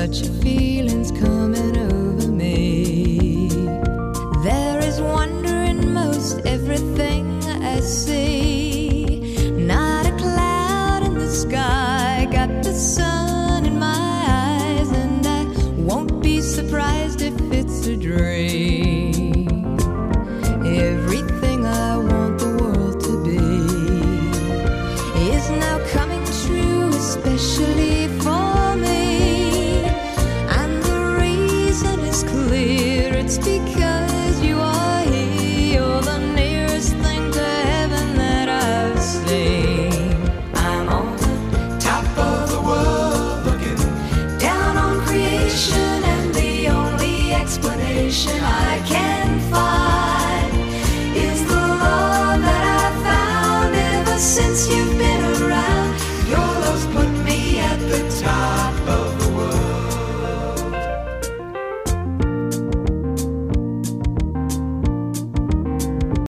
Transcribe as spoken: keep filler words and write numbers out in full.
such a feeling's coming over me. There is wonder in most everything I see. Not a cloud in the sky, got the sun in my eyes, and I won't be surprised if it's a dream. Everything I want the world to be is now coming true, especially for me. And the reason is clear, it's because you are here. You're the nearest thing to heaven that I've seen. I'm on the top of the world, looking down on creation, and the only explanation I can find is the love that I've found ever since you